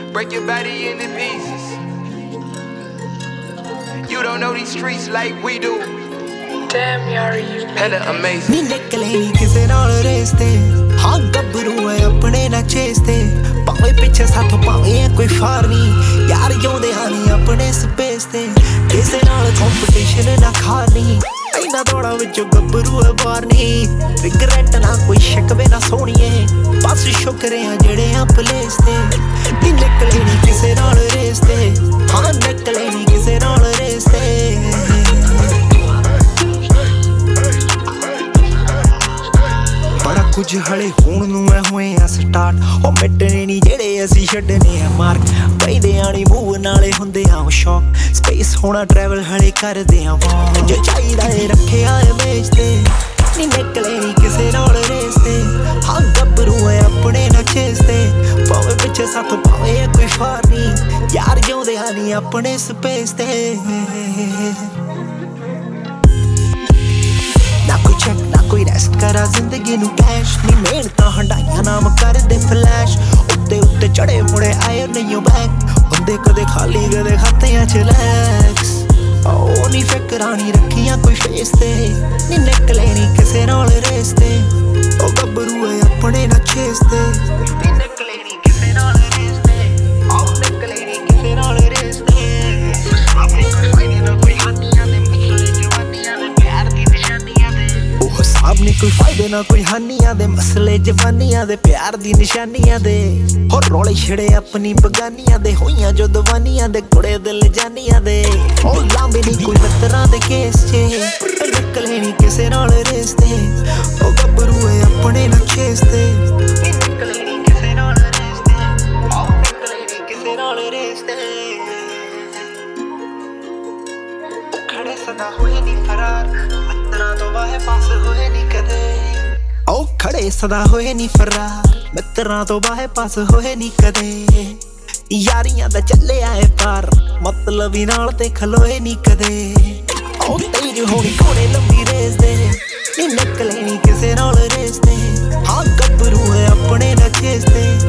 break your body into pieces. You don't know these streets like we do. Damn, Yari, you hella amazing. नी निकले नी किसे नाल race ते हाँ गब्बरू है अपने ना चेस ते भावे पिछे साथ भावे है कोई फार नी यार जोंदे हानी अपने स्पेस ते किसे नाल कंपटीशन ना खानी इना दौड़ा विचों गब्बरू है बाहर नी रिग्रेट ना कोई शिकवे ना सोहणीए बस शुक्र है जेड़े आ प्लेस ते नी निकले नी किसे नाल रेस ते हाँ निकले नी किसे नाल रेस ते कुछ हले हुण नूं मैं होए आ स्टार्ट ओ मिटने नी जेड़े असीं छड्डने आ मार्क पैदे आनी मूव नाले हुंदे आ शौक स्पेस होना ट्रैवल हले करदे आ वॉक जो चाहिदा है रखे आए मेज ते नी निकले नी किसे नाल रेस ते हाँ गब्बरू है अपने ना चेस ते भावे पिछे साथ भावे कोई फार नी यार जिउंदे हानी अपने स्पेस ते ना कोई चेक ना कोई रेस्ट करा जिंदगी नू कैश नी मेहनतां हंडाइयां नाम कर दे फ्लैश उत्ते उत्ते चढ़े मुड़े आए नहीं हो बैक हुंदे कदे खाली कदे खातेयां च लैक्स ओ नी फिकरां रखियां कोई फेस ते नी निकले नी किसे नाल रेस ते ओ गब्बरू है अपने ना चेस ते नी निकले नी किसे नाल रेस ते ओ निकले नी किसे नाल रेस ते अपने कोई फायदे ना कोई हानियां दे मसले जवानियां दे प्यार दी निशानियां साहब ने कोई फायदे ना कोई हानियां दे मसले जवानियां दे प्यार दी निशानियां दे और रोले छड़े अपनी बगानियां दे होइयां जो दवानियां दे कुड़े दिल जानियां दे ओ लांबे नी कोई मित्तरां दे केस चे निकले नी किसे नाल रेस ते ओ गब्बरू है अपने ना चेस ते निकले नी किसे नाल रेस ते ओ निकले नी किसे नाल रेस ते खड़े सदा होए नी फरार मित्तरां तो बाहे पास होए नी कदे ओ खड़े सदा होए नी फरार मित्तरां तो बाहे पास होए नी कदे यारियां दा चले आए पार मतलब ही नाल ते खलोए नी कदे ओ तेज होनी घोड़े लंबी रेस दे नी निकले नी किसे नाल रेस ते हाँ गब्बरू है अपने ना चेस ते